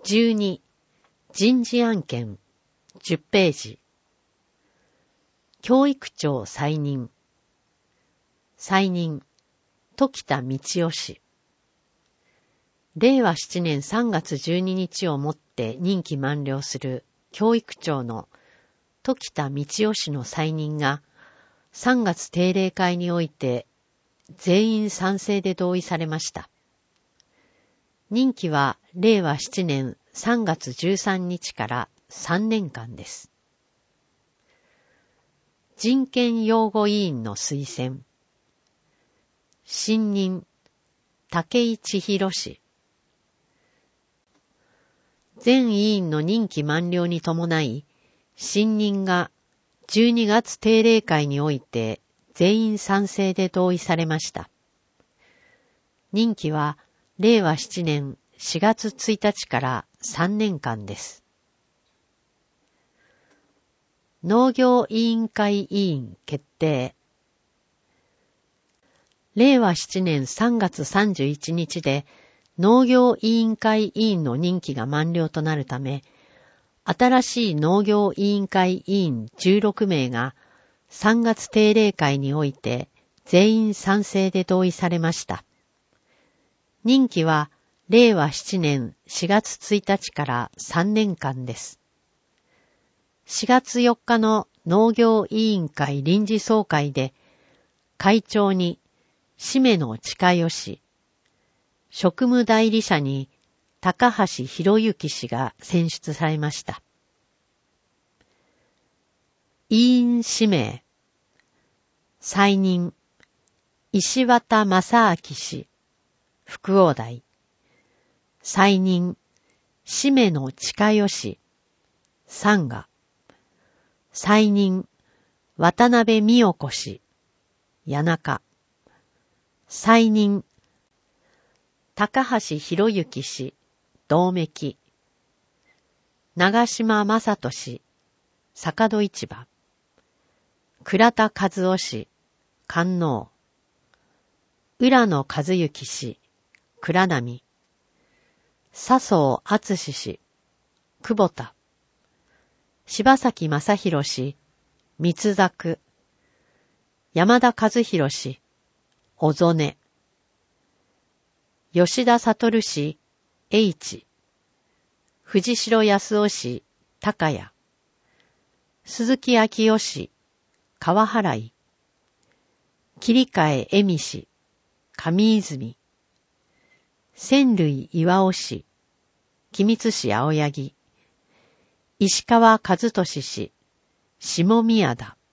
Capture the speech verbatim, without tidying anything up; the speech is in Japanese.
じゅうに、人事案件、じゅっページ。教育長再任。再任、時田道夫氏。れいわななねんさんがつじゅうににちをもって任期満了する教育長の時田道夫氏の再任がさんがつ定例会において全員賛成で同意されました。任期はれいわななねんさんがつじゅうさんにちからさんねんかんです。人権擁護委員の推薦。新任、武井千尋氏。前委員の任期満了に伴い、新任がじゅうにがつ定例会において全員賛成で同意されました。任期はれいわななねんしがつついたちからさんねんかんです。農業委員会委員決定。れいわななねんさんがつさんじゅういちにちで農業委員会委員の任期が満了となるため、新しい農業委員会委員じゅうろくめいがさんがつ定例会において全員賛成で同意されました。任期はれいわななねんしがつついたちからさんねんかんです。しがつよっかの農業委員会臨時総会で会長に締野親義氏、職務代理者に高橋博之氏が選出されました。委員指名。再任、石渡正明氏、福王代。再任、締野親義、三賀。再任、渡辺美代子氏、谷中。再任、高橋博之氏、同盟。長島正人氏、坂戸市場。倉田和夫氏、官能。浦野和幸氏、倉波。笹生敦氏、久保田。柴崎正弘氏、三作。山田和弘氏、小曽根。吉田悟氏、H。藤代康夫氏、高谷。鈴木昭夫氏、川原井。桐替恵美氏、上泉。千類岩尾氏、君津市青柳。石川和俊氏、下宮田。